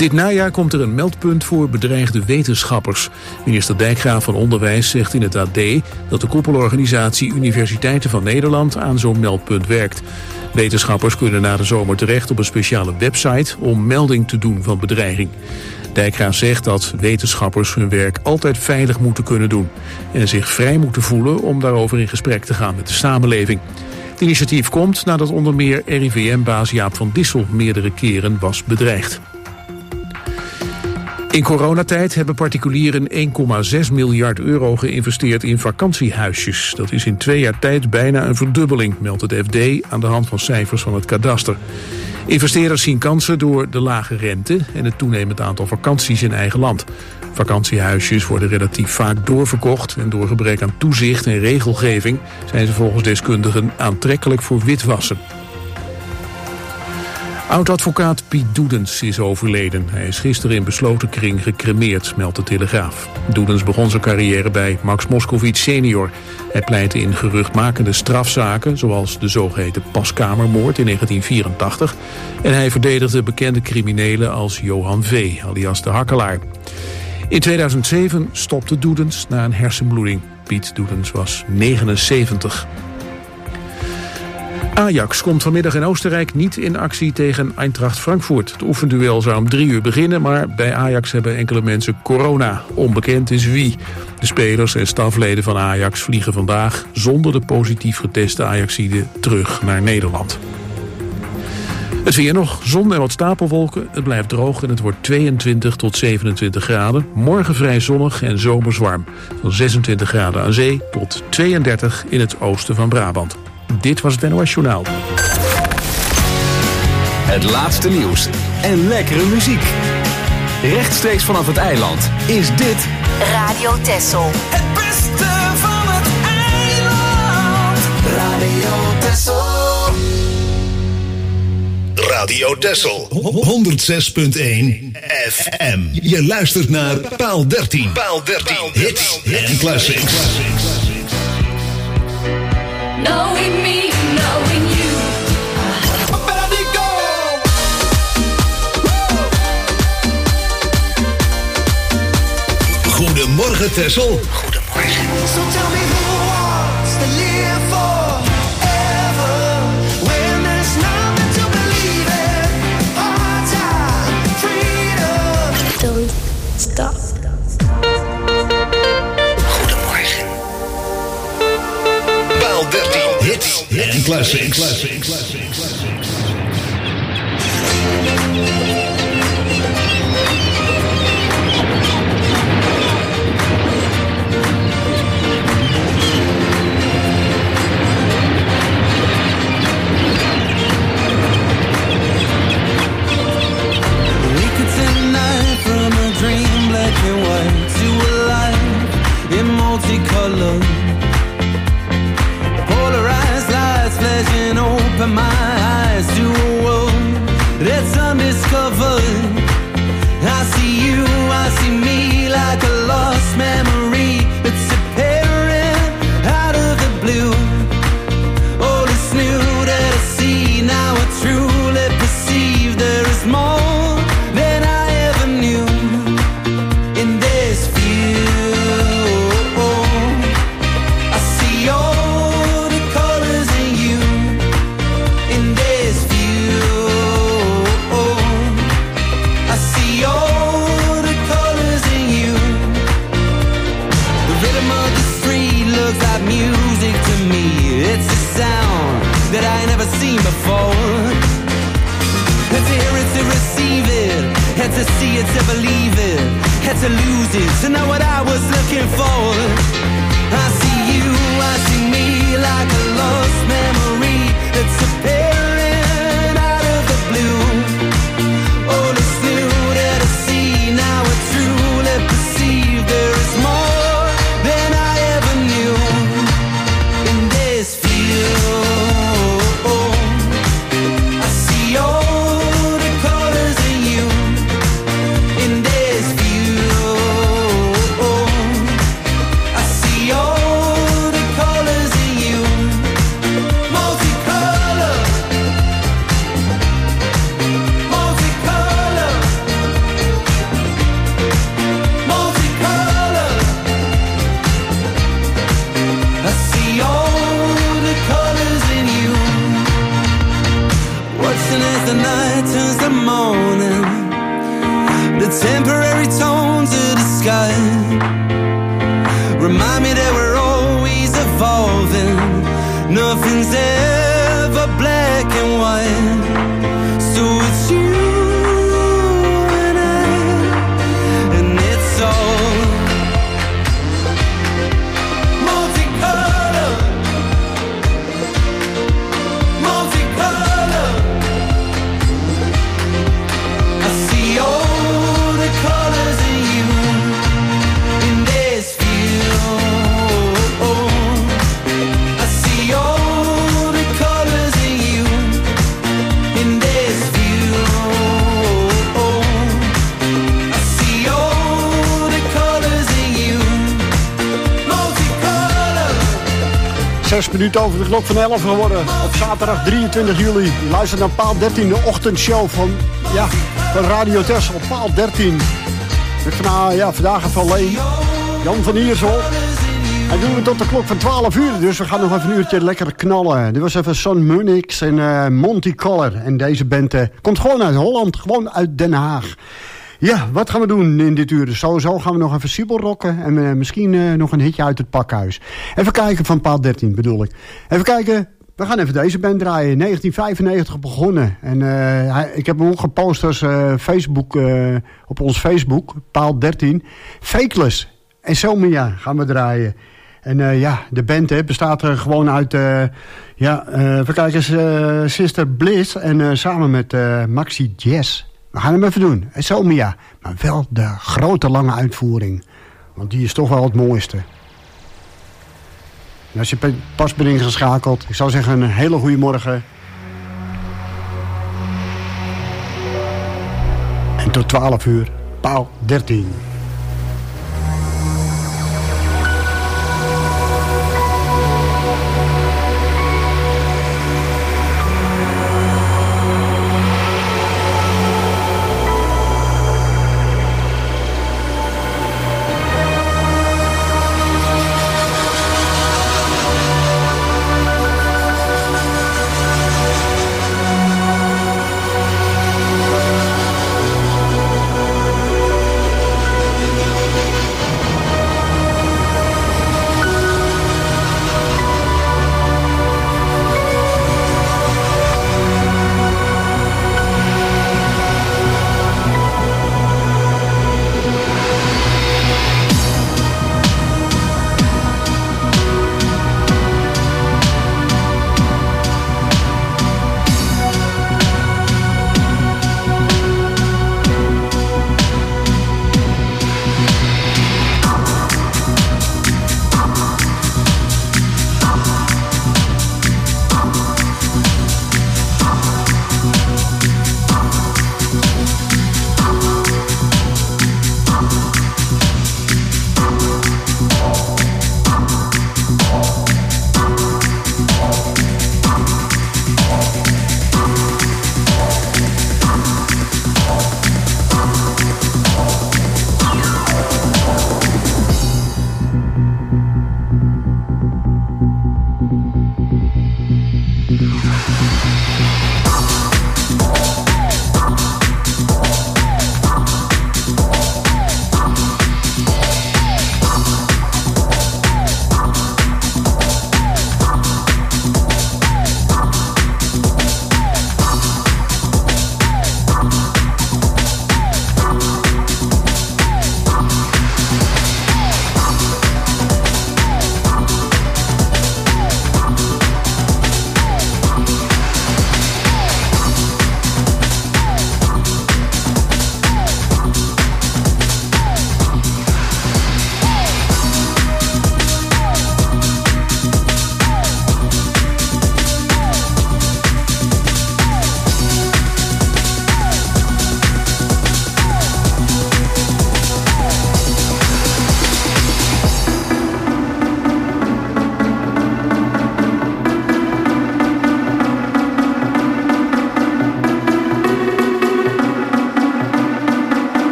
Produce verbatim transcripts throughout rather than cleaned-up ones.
Dit najaar komt er een meldpunt voor bedreigde wetenschappers. Minister Dijkgraaf van Onderwijs zegt in het A D dat de koepelorganisatie Universiteiten van Nederland aan zo'n meldpunt werkt. Wetenschappers kunnen na de zomer terecht op een speciale website om melding te doen van bedreiging. Dijkgraaf zegt dat wetenschappers hun werk altijd veilig moeten kunnen doen en zich vrij moeten voelen om daarover in gesprek te gaan met de samenleving. Het initiatief komt nadat onder meer R I V M-baas Jaap van Dissel meerdere keren was bedreigd. In coronatijd hebben particulieren één komma zes miljard euro geïnvesteerd in vakantiehuisjes. Dat is in twee jaar tijd bijna een verdubbeling, meldt het F D aan de hand van cijfers van het kadaster. Investeerders zien kansen door de lage rente en het toenemend aantal vakanties in eigen land. Vakantiehuisjes worden relatief vaak doorverkocht en door gebrek aan toezicht en regelgeving zijn ze volgens deskundigen aantrekkelijk voor witwassen. Oud-advocaat Piet Doedens is overleden. Hij is gisteren in besloten kring gecremeerd, meldt de Telegraaf. Doedens begon zijn carrière bij Max Moscovici senior. Hij pleitte in geruchtmakende strafzaken, zoals de zogeheten Paskamermoord in negentien vierentachtig. En hij verdedigde bekende criminelen als Johan V., alias de Hakkelaar. In tweeduizend zeven stopte Doedens na een hersenbloeding. Piet Doedens was negenenzeventig. Ajax komt vanmiddag in Oostenrijk niet in actie tegen Eintracht Frankfurt. Het oefenduel zou om drie uur beginnen, maar bij Ajax hebben enkele mensen corona. Onbekend is wie. De spelers en stafleden van Ajax vliegen vandaag zonder de positief geteste Ajaxiden terug naar Nederland. Het weer nog, zon en wat stapelwolken. Het blijft droog en het wordt tweeëntwintig tot zevenentwintig graden. Morgen vrij zonnig en zomers warm. Van zesentwintig graden aan zee tot tweeëndertig in het oosten van Brabant. Dit was het N O S Journaal. Het laatste nieuws en lekkere muziek. Rechtstreeks vanaf het eiland is dit Radio Texel. Het beste van het eiland. Radio Texel. Radio Texel. honderdzes punt één F M. Je luistert naar Paal dertien. Paal dertien. Hits en classics. Knowing me, knowing you. Goedemorgen Texel. Goedemorgen. So tell me who wants to live forever when there's nothing to believe in. Hard time, freedom. Don't stop. Goedemorgen. Paal dertien. Hits en classics. classics. Multicolor, polarized lights flashing open my eyes to a world that's undiscovered. I see you, I see me like a lost memory that's appearing out of the blue. All is new that I see, now I truly perceive there is more than I ever knew in this view. That I never seen before. Had to hear it to receive it, had to see it to believe it, had to lose it to know what I was looking for. I see you, I see me like a lost memory that's appearing out of the blue. All is new that I see, now I truly perceive there is more than I ever knew in this field. More temporary tones of the sky remind me that we're always evolving. Nothing's ever black and white. So it's you and I, and it's all multicolor, multicolor. I see all the colors in you in this view. I see all the colors in you in this view. I see all the colors in you, multicolor. Zes minuten over de klok van elf geworden. Op zaterdag drieëntwintig juli. Je luistert naar Paal dertien, de ochtendshow van, ja, van Radio Tessel. Paal dertien. Met van, ja, vandaag even alleen Jan van Iersel. En doen we tot de klok van twaalf uur. Dus we gaan nog even een uurtje lekker knallen. Dit was even Son Munix en uh, Monty Collar. En deze band uh, komt gewoon uit Holland. Gewoon uit Den Haag. Ja, wat gaan we doen in dit uur? Dus sowieso gaan we nog even Siebel rocken. En uh, misschien uh, nog een hitje uit het pakhuis. Even kijken van Paal dertien bedoel ik. Even kijken. We gaan even deze band draaien. negentien vijfennegentig begonnen. En uh, hij, ik heb hem ook gepost als uh, Facebook, uh, op ons Facebook. Paal dertien. Fakeless en Somia gaan we draaien. En uh, ja, de band hè, bestaat er gewoon uit... Uh, ja, uh, even kijken. Uh, Sister Bliss. En uh, samen met uh, Maxi Jazz. We gaan hem even doen. En Somia. Maar wel de grote lange uitvoering. Want die is toch wel het mooiste. En als je pas bent ingeschakeld, ik zou zeggen een hele goede morgen. En tot twaalf uur, Paal dertien.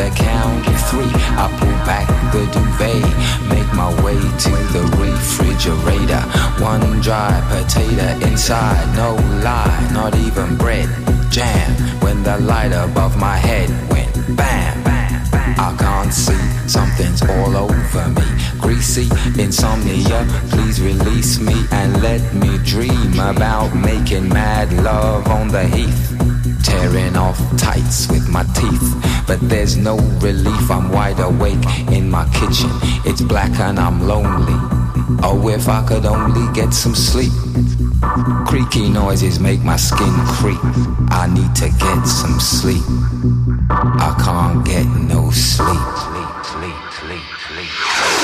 the count of three, I pull back the duvet, make my way to the refrigerator. One dry potato inside, no lie, not even bread. Jam, when the light above my head went bam. I can't see, something's all over me. Greasy insomnia, please release me and let me dream about making mad love on the heath. Tearing off tights with my teeth, but there's no relief. I'm wide awake in my kitchen, it's black and I'm lonely. Oh, if I could only get some sleep. Creaky noises make my skin creep. I need to get some sleep. I can't get no sleep. Sleep, sleep, sleep, sleep.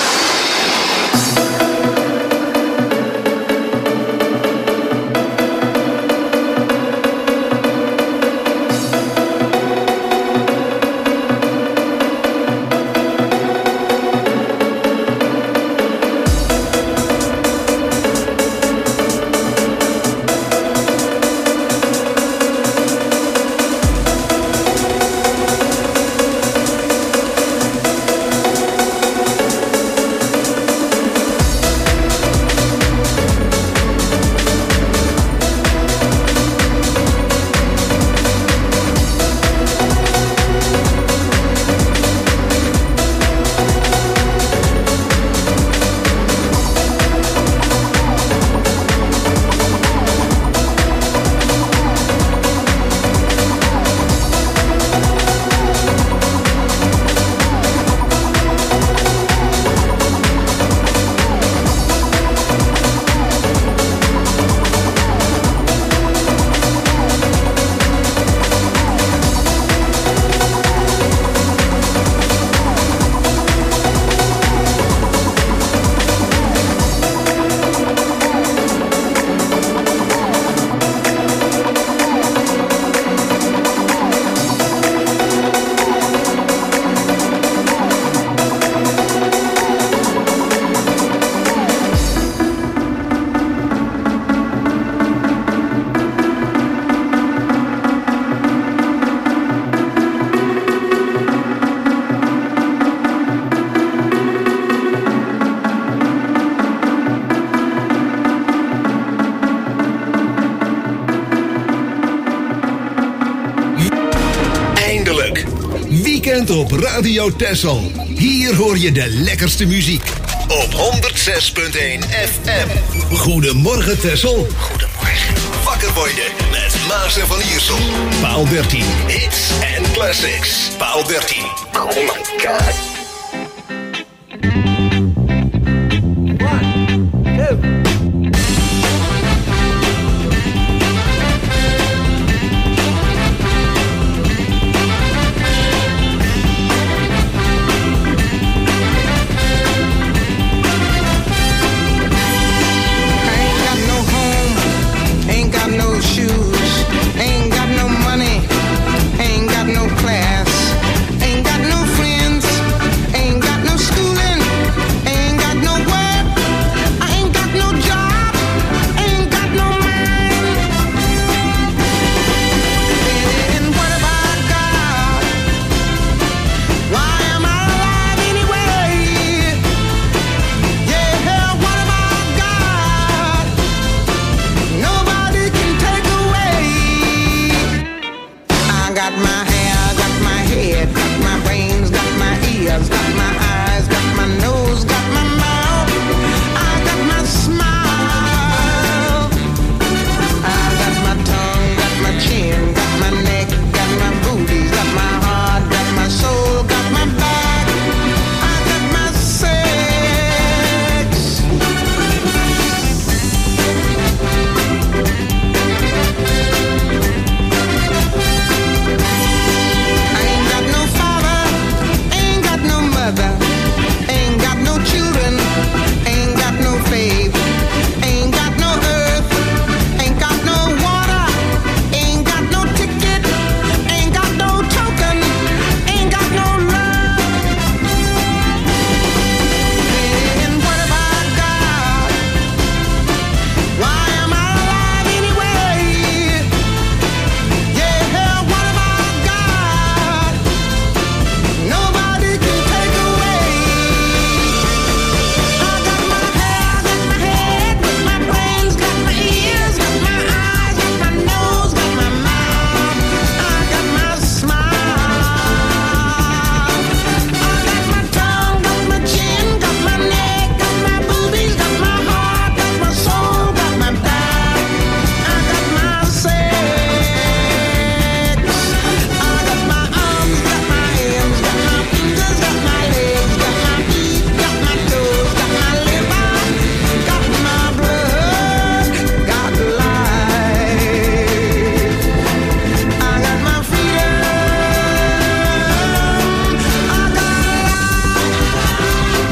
Op Radio Texel. Hier hoor je de lekkerste muziek. Op honderd zes punt één F M. Goedemorgen Texel. Goedemorgen. Wakker worden met Maas en Van Iersel. Paal dertien. Hits en classics. Paal dertien. Oh my god. One, two. Ain't got no class, ain't got no friends.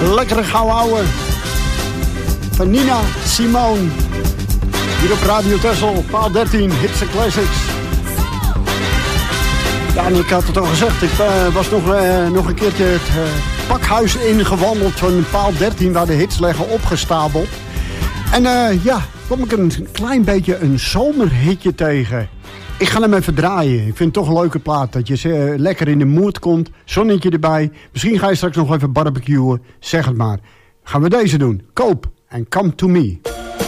Lekkere gouden ouwe van Nina Simone. Hier op Radio Texel, paal dertien, Hits and Classics. Ja, en ik had het al gezegd, ik uh, was nog, uh, nog een keertje het uh, pakhuis ingewandeld van paal dertien... waar de hits liggen opgestapeld. En uh, ja, kwam ik een klein beetje een zomerhitje tegen. Ik ga hem even draaien. Ik vind het toch een leuke plaat. Dat je uh, lekker in de mood komt. Zonnetje erbij. Misschien ga je straks nog even barbecuen. Zeg het maar. Gaan we deze doen. Koop en Come to Me.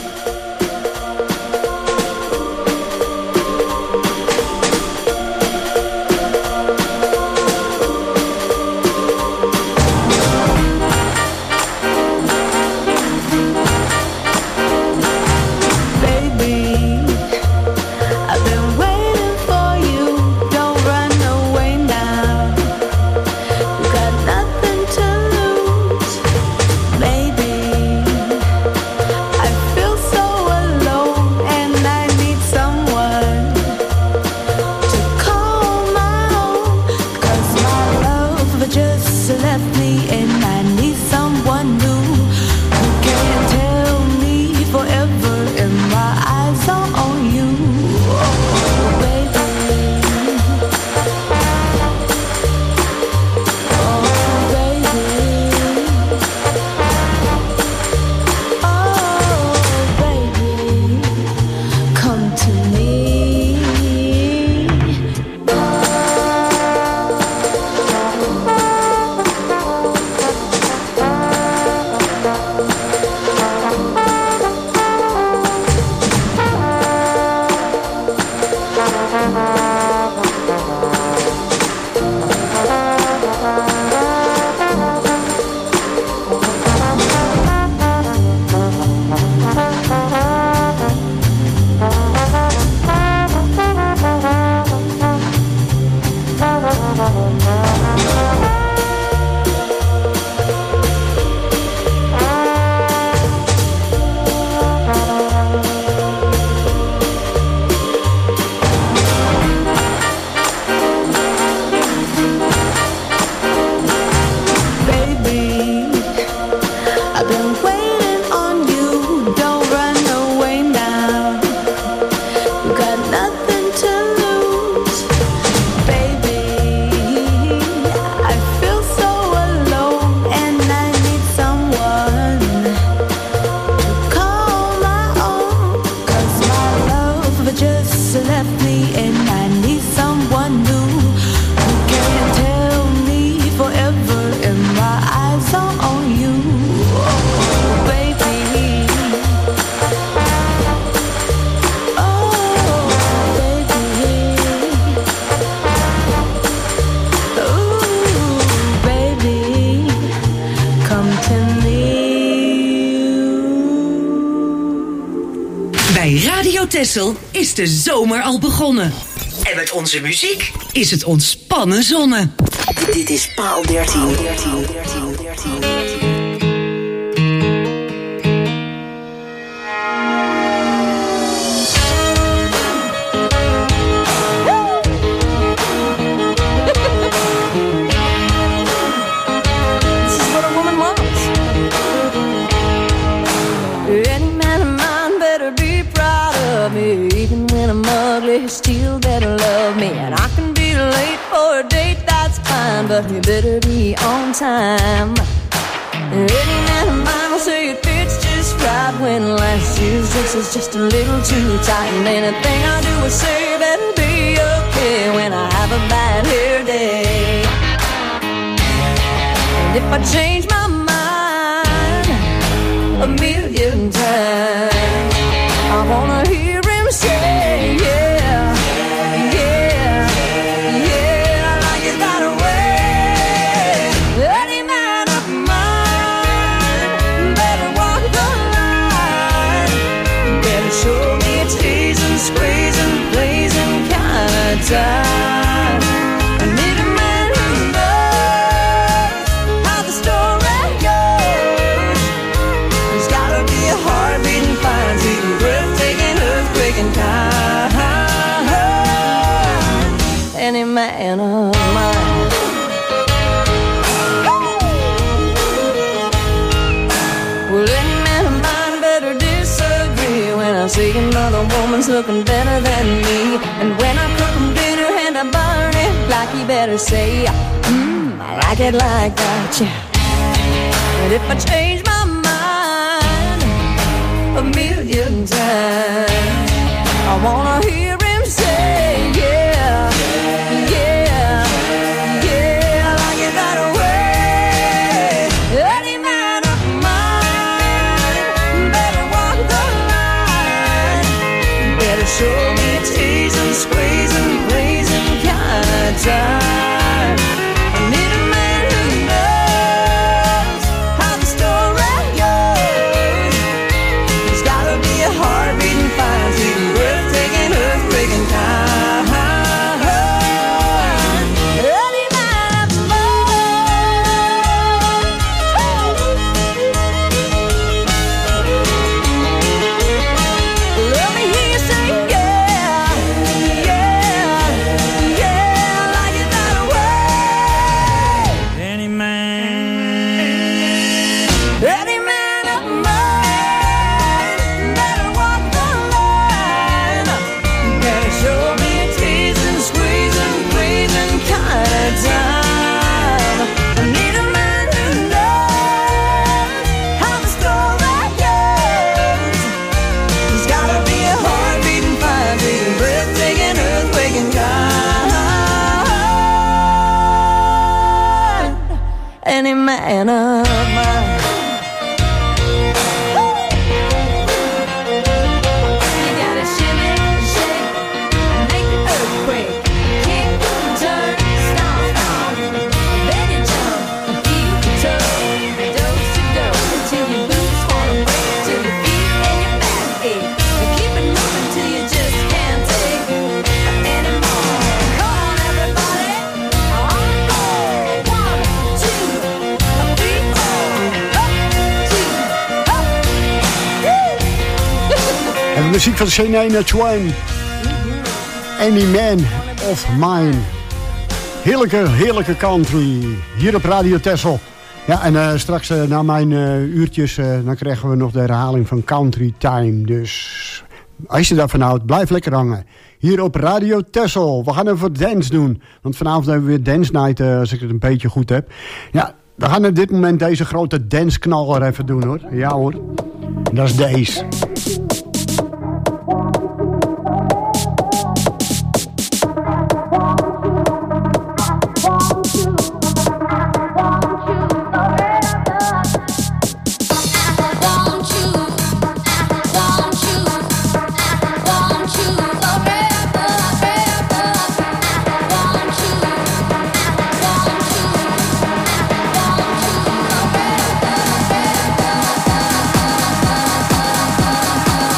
Texel is de zomer al begonnen. En met onze muziek is het ontspannen zonne. Dit is paal dertien. dertien, dertien, dertien, dertien. Still better love me, and I can be late for a date, that's fine, but you better be on time. Any man of mine will say it fits just right when last year's dress is just a little too tight, and anything I do or say better be okay when I have a bad hair day. And if I change my mind a million times, I wanna hear him say, yeah. Time. I need a man who knows how the story goes. He's got a say another woman's looking better than me. And when I cook him dinner and I burn it, like he better say, mmm, I like it like that, yeah. And if I change my mind a million times, I wanna hear him say, yeah, yeah, yeah, I like it that way. Any man of mine better walk the line, better show me teasing, squeezing, praising kind of time. I need a man who knows how the story goes. There's gotta be a heart beating fine, sweet, breathtaking, earthquaking kind. Any man of mine. Let me hear you say yeah, yeah, yeah, I like it that way. Any man, Any man of mine better walk the line, better show me a teasing, squeezing, breathing kind of time. I need a man who knows how the story goes. There's gotta be a heart beating fine, beating, breathtaking, earthquaking kind. Any man of mine. You gotta shimmy, shake, make the earthquake, kick, turn, stomp, stomp. Then you jump, feel the tug, dose to dose, until your boots wanna break, till your feet and your back ache. And keep it moving till you just can't take anymore. Come on, everybody, on the floor. One, two, three, four. Up, two, up. En de muziek van Shania Twain. Any Man of Mine. Heerlijke, heerlijke country. Hier op Radio Texel. Ja, en uh, straks uh, na mijn uh, uurtjes... Uh, dan krijgen we nog de herhaling van Country Time. Dus als je daarvan houdt, blijf lekker hangen. Hier op Radio Texel. We gaan even dance doen. Want vanavond hebben we weer Dance Night, uh, als ik het een beetje goed heb. Ja, we gaan op dit moment deze grote dansknaller even doen, hoor. Ja, hoor. En dat is deze. Thank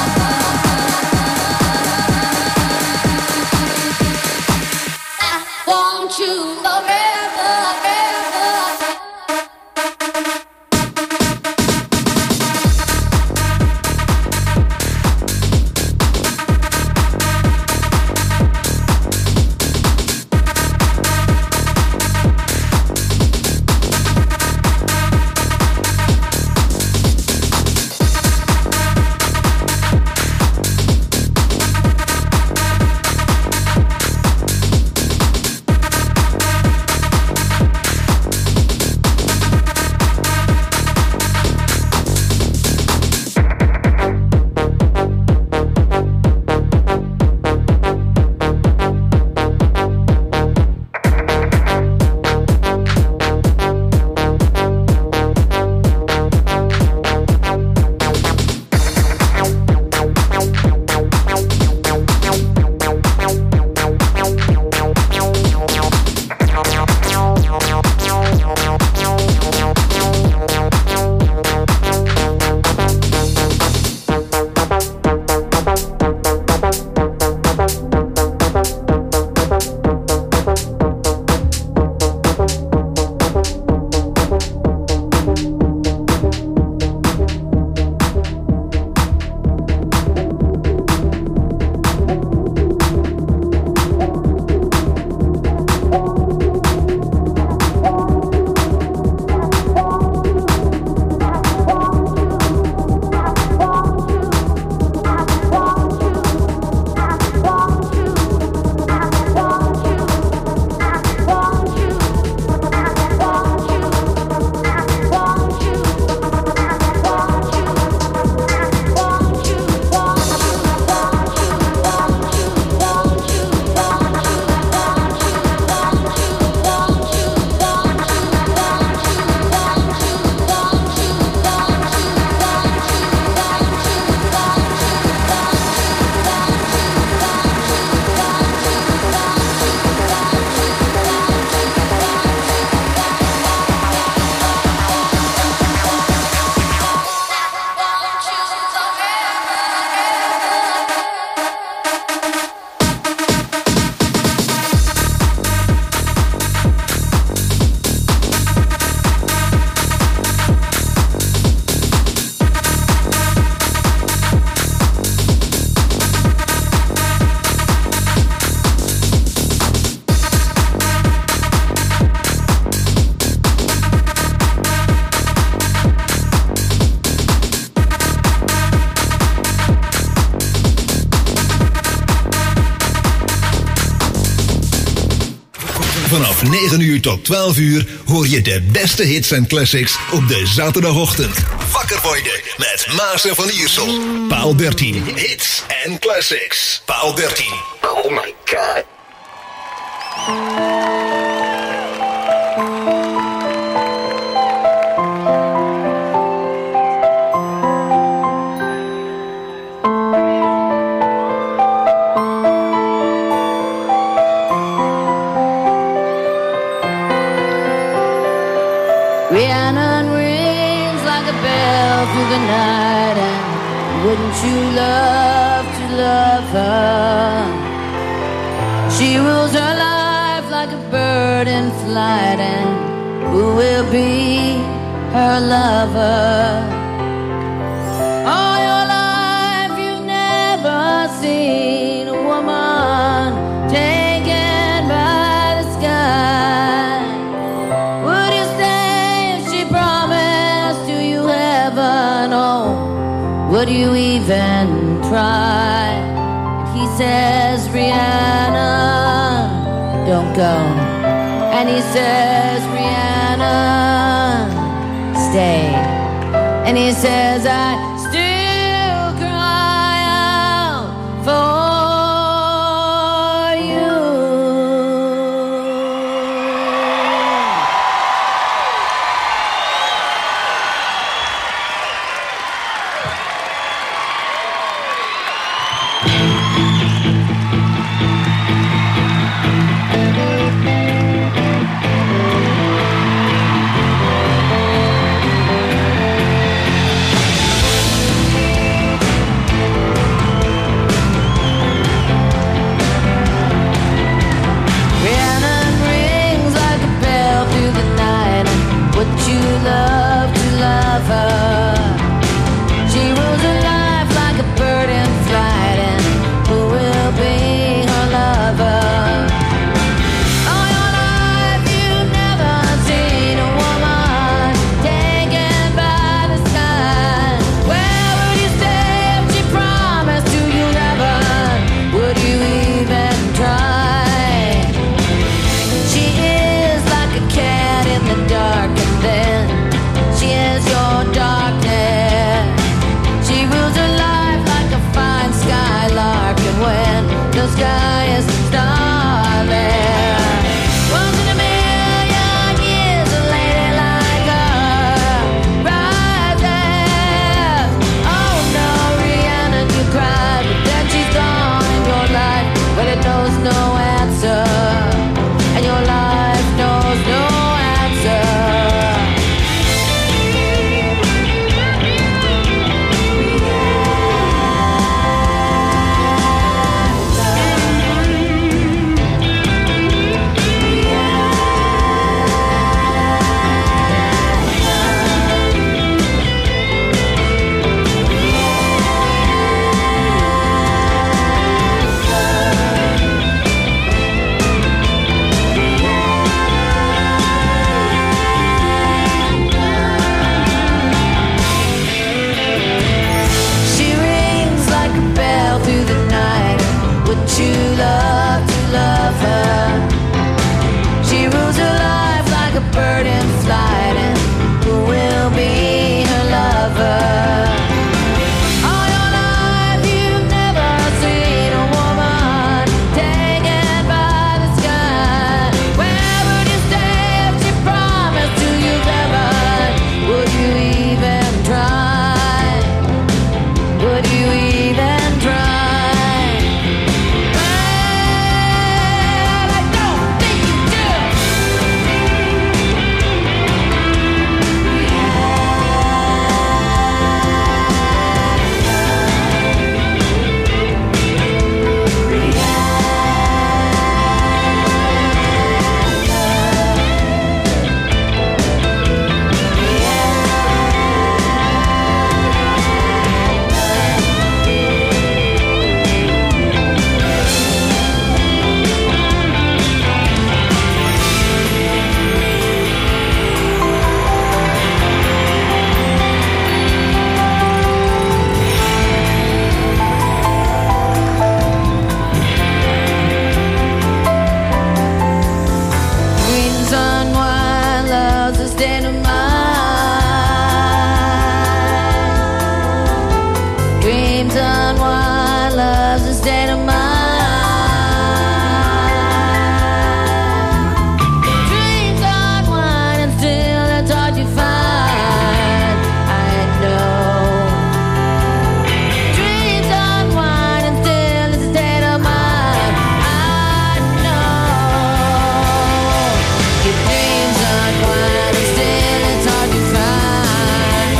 Vanaf negen uur tot twaalf uur hoor je de beste hits en classics op de zaterdagochtend. Wakker worden met Maas en Van Iersel. Paal dertien, hits en classics. Paal dertien. Oh my god. Rhiannon rings like a bell through the night, and wouldn't you love to love her? She rules her life like a bird in flight, and who will be her lover? All your life you've never seen a woman taken by the sky. Would you stay if she promised to you heaven? Oh, would you even try? He says, Rihanna, don't go. And he says, Rihanna, stay. And he says, I still cry out for you. unwind, love's a state of mind. Dreams unwind and still it's hard to find. I know. Dreams unwind and still it's a state of mind. I know. Your dreams unwind and still it's hard to find.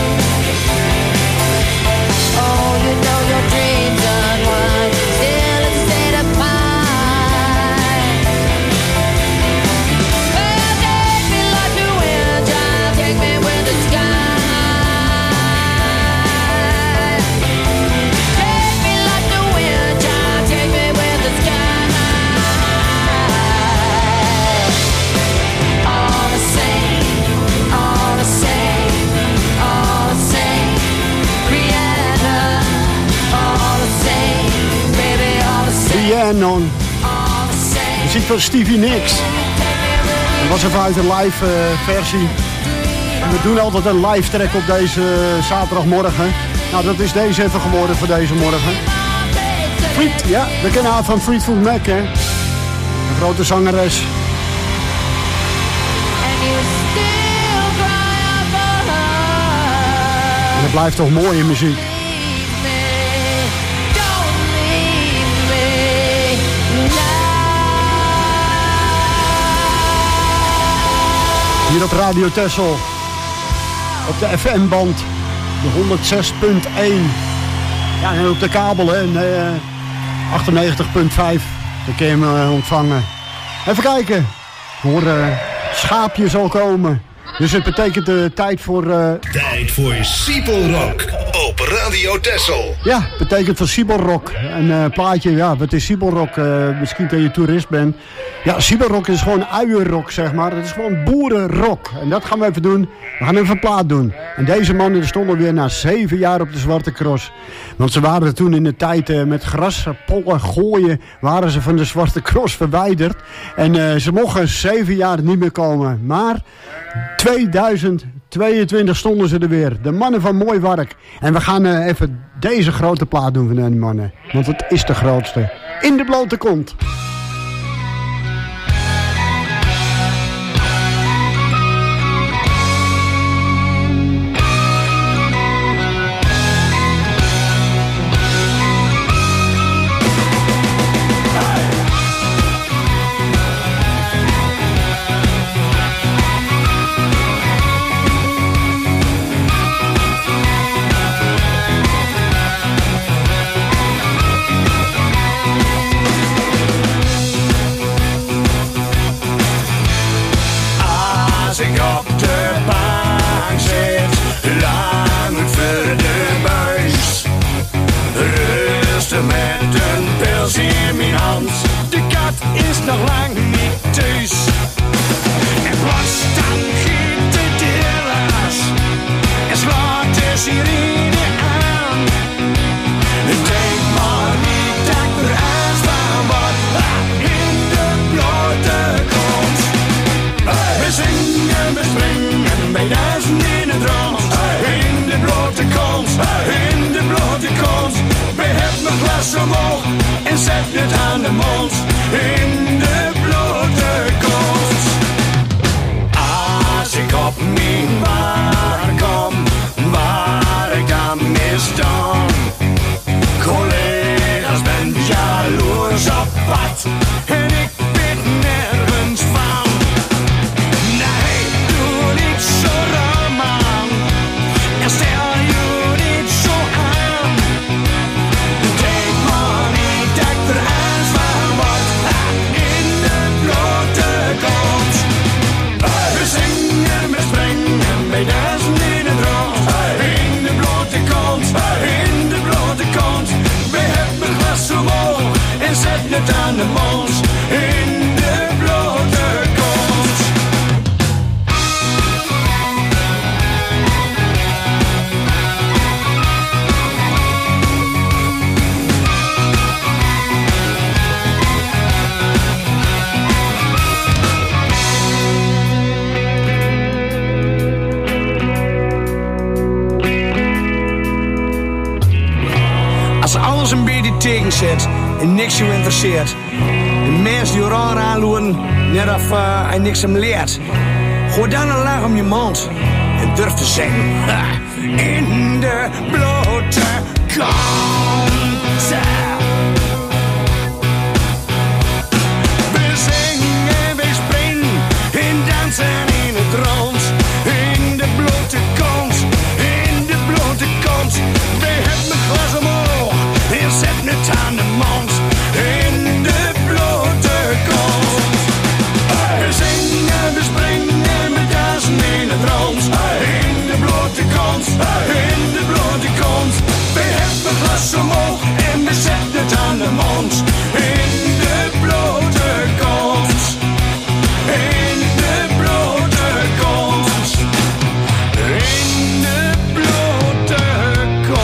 Oh, you know your dreams unwind, still it's a state of mind. Well, take me like the wind, child, take me with the sky. Take me like the wind, child, take me with the sky. All the same, all the same, all the same. Rihanna, all the same, baby, all the same. Rhiannon, All the same. muziek van Stevie Nicks. Dat was even uit een live eh, versie. En we doen altijd een live track op deze eh, zaterdagmorgen. Nou, dat is deze even geworden voor deze morgen. Fleet, ja, we kennen haar van Fleetwood Mac, hè. Een grote zangeres. And you still cry for her. En dat blijft toch mooie muziek. Leave me, don't leave me now. Hier op Radio Texel. Op de F M-band. De honderdzes punt één. Ja, en op de kabel, hè. En, eh, achtennegentig punt vijf. Dan kun je hem eh, ontvangen. Even kijken. Ik hoor eh, schaapjes al komen. Dus het betekent de tijd voor... eh, Tijd voor Siepelrock op Radio Texel. Ja, betekent voor Siebelrock. Een eh, plaatje, ja, wat is Siebelrock? Uh, misschien dat je toerist bent. Ja, Siebelrock is gewoon uienrock, zeg maar. Het is gewoon boerenrock. En dat gaan we even doen. We gaan even een plaat doen. En deze mannen stonden weer na zeven jaar op de Zwarte Cross. Want ze waren toen in de tijd uh, met gras, pollen, gooien... waren ze van de Zwarte Cross verwijderd. En uh, ze mochten zeven jaar niet meer komen. Maar tweeduizend tweeëntwintig stonden ze er weer. De mannen van Mooi Wark. En we gaan uh, even deze grote plaat doen van die mannen. Want het is de grootste. In de blote kont. Als ik op de bank zit, lang voor de buis. Rustig met een pils in mijn hand, de kat is nog lang niet thuis. En plots dan giet de deurlaas en slaat de sirene aan. Denk maar niet dat ik eruit van word, in de blote kont. We zingen, we springen, bij duizend in het rond. In de blote kont, in de blote kont. We hebben mijn glas omhoog en zet het aan de mond. In de blote kont. Als ik op mijn bar kom, waar ik dan misdan. Collega's ben jaloers op pad en ik weet nergens van. Nee, doe niet zo raar, man. En stel je niet zo aan. Denk maar niet dat ik er eens van word. alles een beetje tegenzet en niks je interesseert. De mensen die raar aanloeren, net of uh, hij niks hem leert. Gooi dan een lach om je mond en durf te zeggen. Ha, in de blote kont. We zingen, we springen en dansen in het rond. In de blote kont, in de blote kont. We hebben een glas omhoog en zetten het aan de mond. In de blote kont. We zingen, we springen, we dansen in het rond. In de blote kont, in de blote kont. We hebben een glas omhoog en we zetten het aan de mond. In de blote kont. In de blote kont. In de blote kont.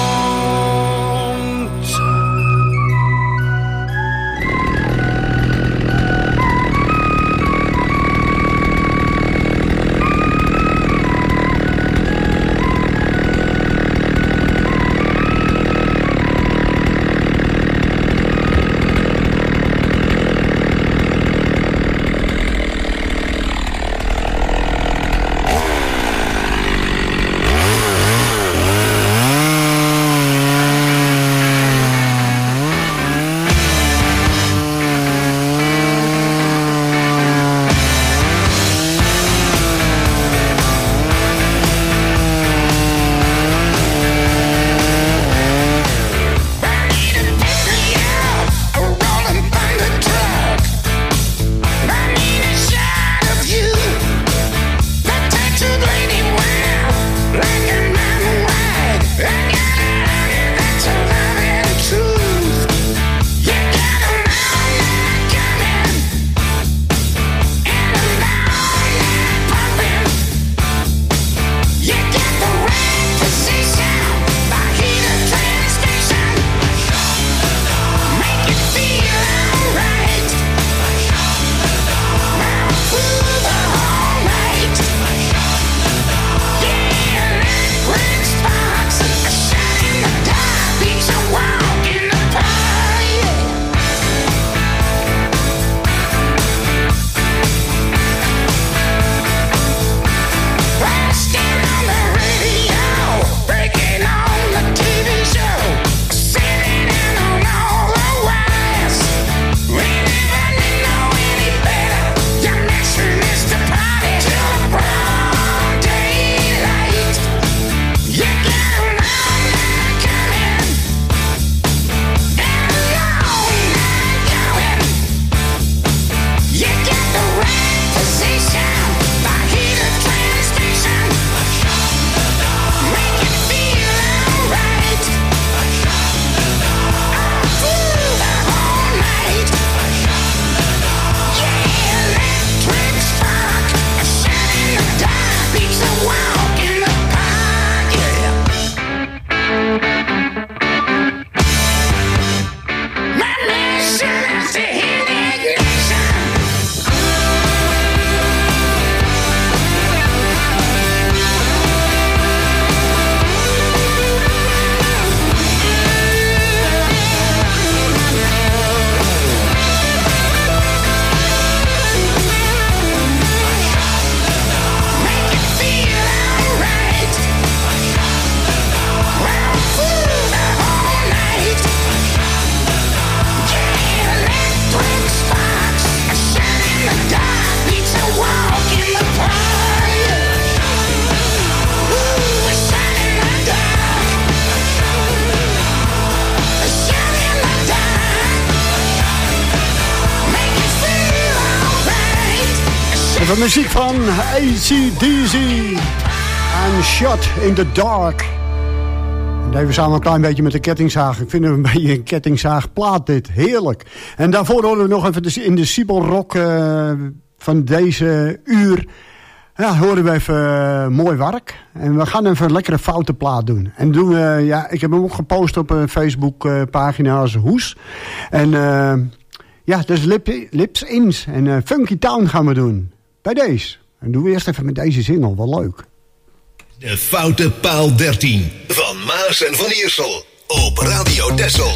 De muziek van A C D C en Shot in the Dark. En even samen een klein beetje met de kettingzaag. Ik vind het een beetje een kettingzaagplaat dit. Heerlijk. En daarvoor horen we nog even in de Siebelrock uh, van deze uur. Ja, horen we even uh, mooi werk. En we gaan even een lekkere foute plaat doen. En doen we, ja, ik heb hem ook gepost op een Facebook uh, pagina als Hoes. En uh, ja, dat is Lip, Lips Ins. En uh, Funky Town gaan we doen. Bij deze. En doen we eerst even met deze single. Wel leuk. De Foute Paal dertien van Maas en Van Iersel. op Radio Texel.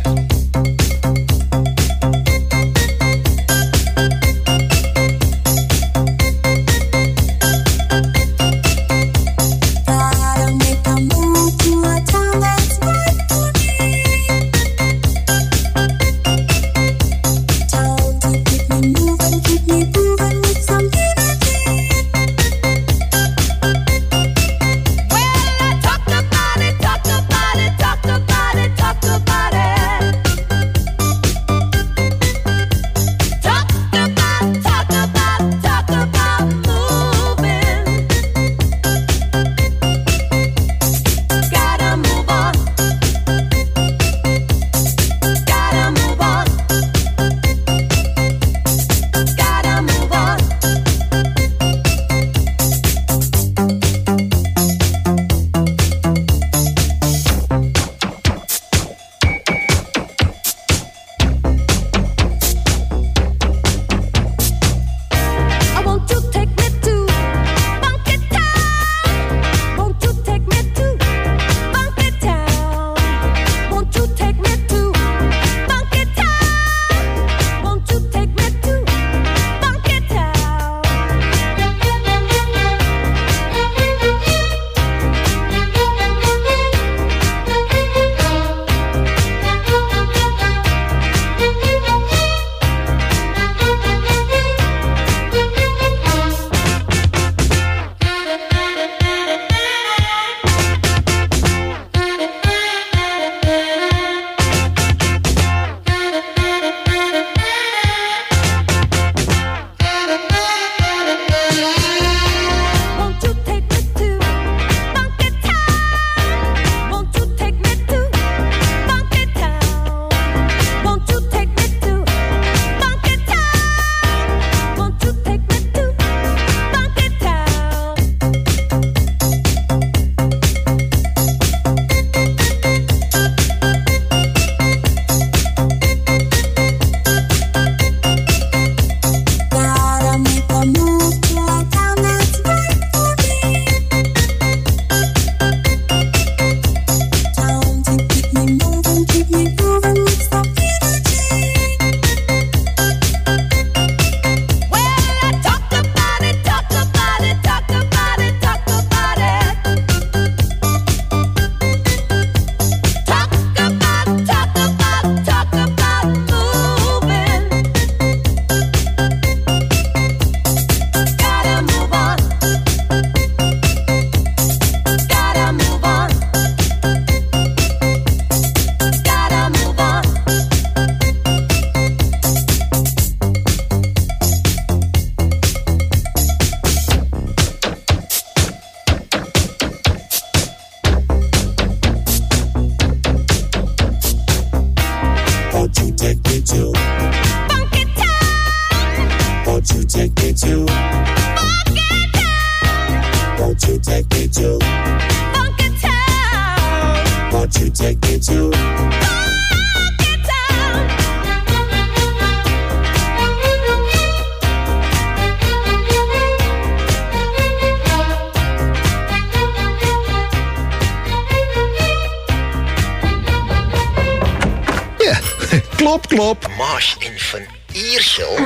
Klop, klop. Maas en Van Iersel.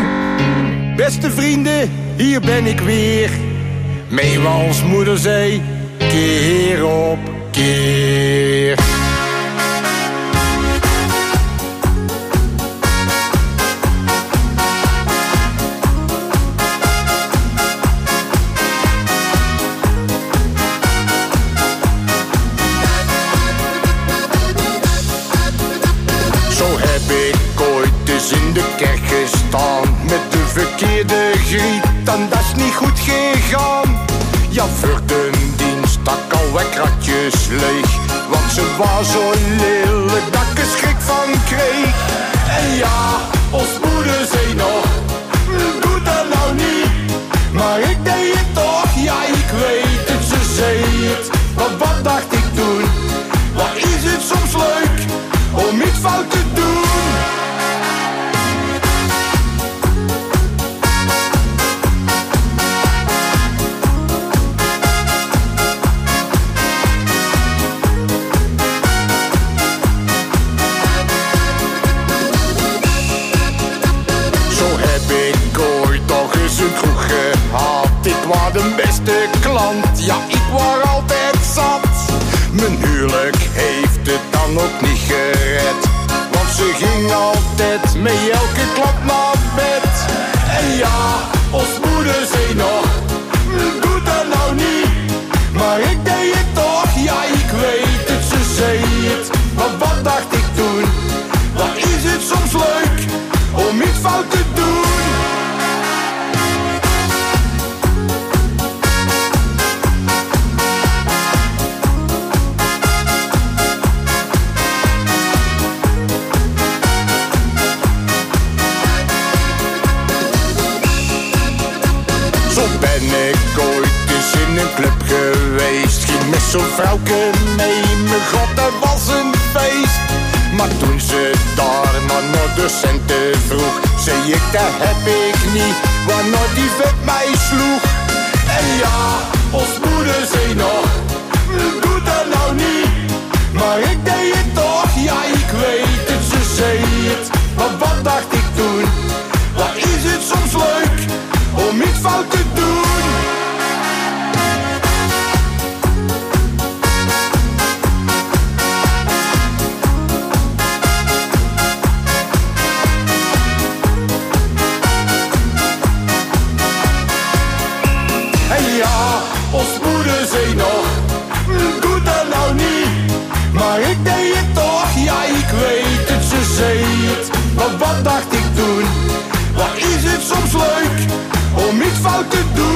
Beste vrienden, hier ben ik weer. Meewals moeder zei, keer op keer. In de kerk gestaan met de verkeerde griet, en dat is niet goed gegaan. Ja, voor de dienst stak al wat kratjes leeg, want ze was zo lelijk dat ik er schrik van kreeg. En ja, ons moeder zei nog, doe dat nou niet, maar ik deed het toch, ja ik weet het, ze zei het. Want wat dacht ik toen, wat is het soms leuk om iets fout te doen. Mijn huwelijk heeft het dan ook niet gered, want ze ging altijd met elke klap naar bed. En ja, ons moeder zei nog, doe dat nou niet. Maar ik deed het toch, ja ik weet het, ze zei het. Maar wat dacht ik toen? Wat is het soms leuk om iets fout te doen? Zo ben ik ooit eens in een club geweest. Ging met zo'n vrouwke mee, mijn god dat was een feest. Maar toen ze daar maar naar de centen vroeg, zei ik dat heb ik niet, waarna die vet mij sloeg. En ja, ons moeder zei nog, doe dat nou niet. Maar ik deed het toch, ja ik weet het, ze zei het. Maar wat dacht ik toen? Wat is het soms leuk om iets fout te doen? En ja, ons moeder zei nog, doe dat nou niet. Maar ik deed het toch, ja ik weet het, ze zei het. Maar wat dacht ik toen? Wat is het soms leuk om iets fout te doen?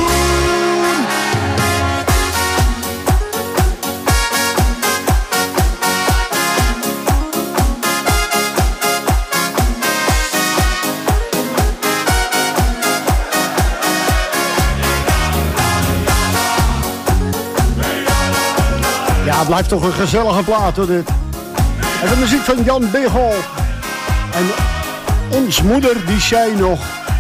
Ja, het blijft toch een gezellige plaat hoor dit. En de muziek van Jan Begel. En ons moeder die zei nog.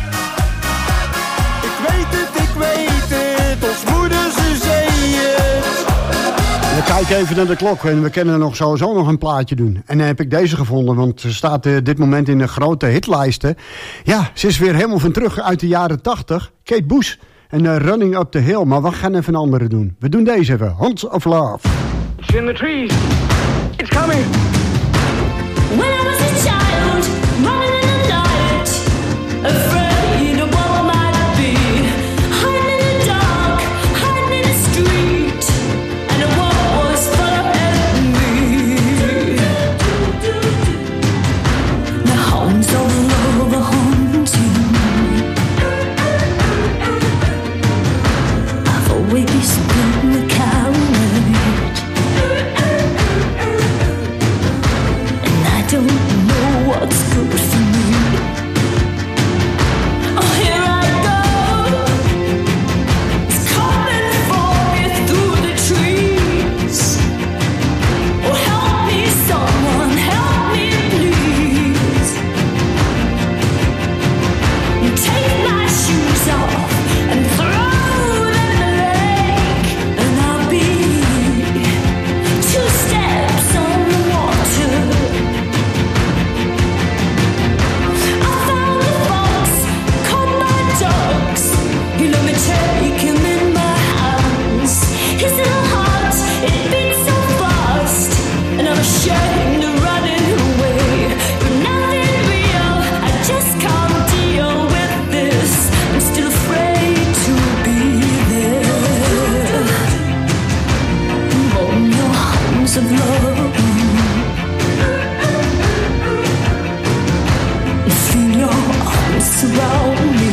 Ik weet het, ik weet het, ons moeder ze zei het. We kijken even naar de klok en we kunnen nog sowieso nog een plaatje doen. En dan heb ik deze gevonden, want ze staat uh, dit moment in de grote hitlijsten. Ja, ze is weer helemaal van terug uit de jaren tachtig. Kate Bush en uh, Running Up the Hill. Maar we gaan even een andere doen. We doen deze even, Hands of Love. It's in the trees. It's coming. When I was a child, running in the night, afraid of what might be, hiding in the dark, hiding in the street, and the world was full of enemy. The hounds of love are haunting me. I've always been the coward. Don't know what's good for me. Oh, here I go. It's coming for me through the trees. Oh, help me, someone, help me, please. You take my shoes off and throw them in the lake, and I'll be two steps on the water. You let me take him in my hands. His little heart, it beats so fast, and I'm ashamed of running away. But nothing real, I just can't deal with this. I'm still afraid to be there. On your arms of love, feel your arms surround me.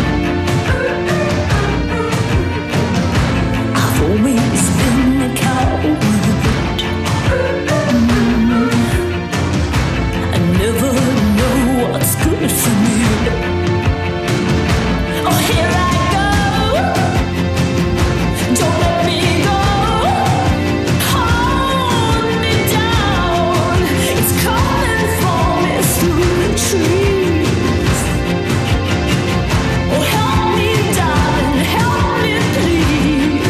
Always been a coward. Mm. I never know what's good for me. Oh, here I go. Don't let me go. Hold me down. It's coming for me through the trees. Oh, help me, darling, help me, please.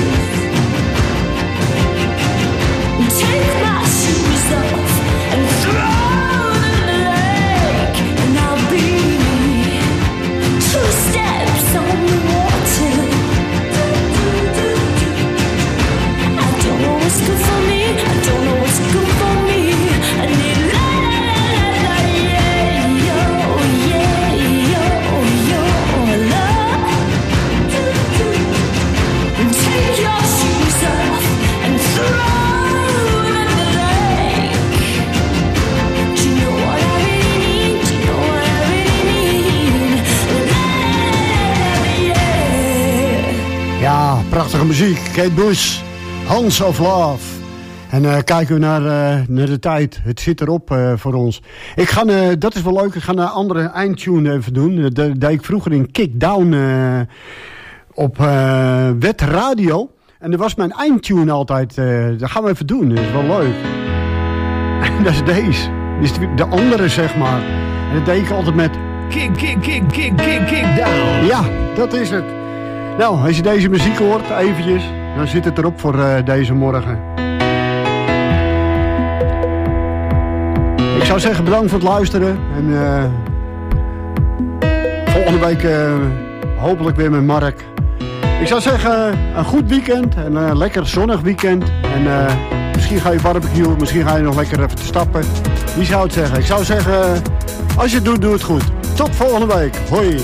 Take my shoes off and throw them in the lake, and I'll be two steps on the water. I don't know what's good for me, I don't Prachtige muziek. Kate Bush, Hands of Love. En uh, kijken we naar, uh, naar de tijd. Het zit erop uh, voor ons. Ik ga, uh, dat is wel leuk, ik ga een andere eindtune even doen. Dat deed ik vroeger in Kickdown uh, op uh, Wet Radio. En dat was mijn eindtune altijd. Uh, dat gaan we even doen, dat is wel leuk. En dat is deze. Dat is de andere, zeg maar. En dat deed ik altijd met... Kick, kick, kick, kick, kick, kick down. Ja, dat is het. Nou, als je deze muziek hoort, eventjes, dan zit het erop voor uh, deze morgen. Ik zou zeggen, bedankt voor het luisteren. En uh, volgende week uh, hopelijk weer met Mark. Ik zou zeggen, een goed weekend. En een lekker zonnig weekend. En uh, misschien ga je barbecue, misschien ga je nog lekker even te stappen. Wie zou het zeggen? Ik zou zeggen, als je het doet, doe het goed. Tot volgende week. Hoi.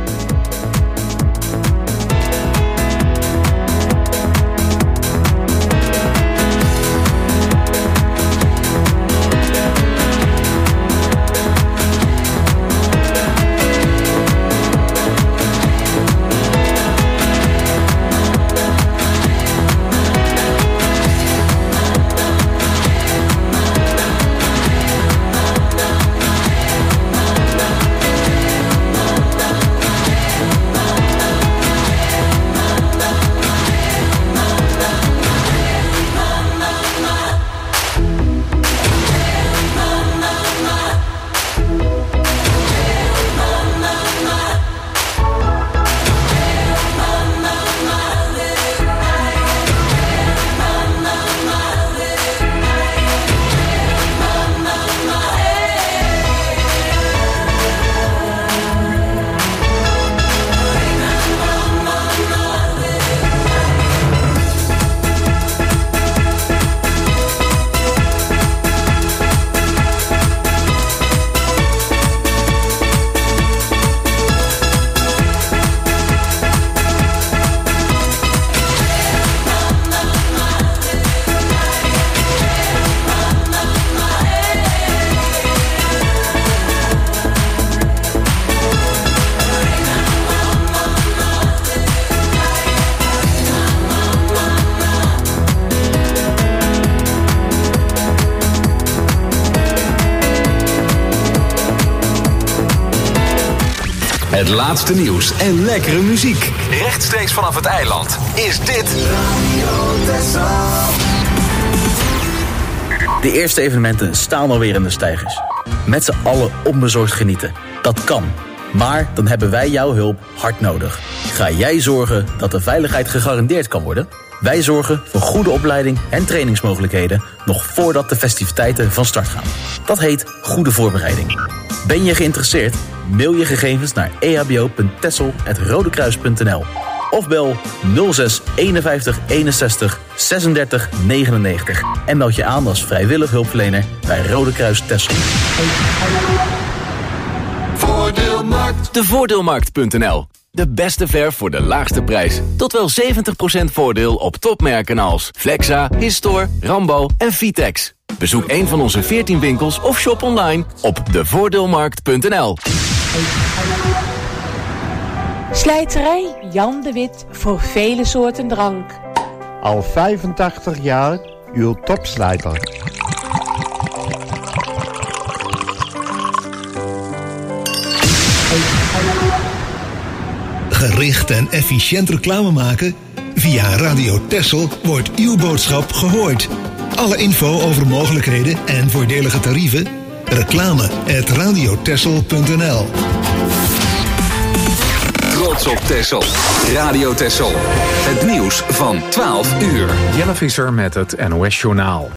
Het laatste nieuws en lekkere muziek. Rechtstreeks vanaf het eiland is dit... De eerste evenementen staan alweer in de steigers. Met z'n allen onbezorgd genieten. Dat kan. Maar dan hebben wij jouw hulp hard nodig. Ga jij zorgen dat de veiligheid gegarandeerd kan worden? Wij zorgen voor goede opleiding en trainingsmogelijkheden nog voordat de festiviteiten van start gaan. Dat heet goede voorbereiding. Ben je geïnteresseerd? Mail je gegevens naar e h b o punt tessel apenstaartje rodekruis punt n l of bel nul zes eenenvijftig eenenzestig zesendertig negenennegentig en meld je aan als vrijwillig hulpverlener bij Rode Kruis Texel. Voordeelmarkt. De voordeelmarkt punt n l. De beste verf voor de laagste prijs. Tot wel zeventig procent voordeel op topmerken als Flexa, Histor, Rambo en Vitex. Bezoek een van onze veertien winkels of shop online op de voordeelmarkt punt n l. Slijterij Jan de Wit voor vele soorten drank. Al vijfentachtig jaar uw topslijter. Gericht en efficiënt reclame maken? Via Radio Texel wordt uw boodschap gehoord. Alle info over mogelijkheden en voordelige tarieven? Reclame at radio texel punt n l. Trots op Texel. Radio Texel. Het nieuws van twaalf uur. Jelle Visser met het N O S Journaal.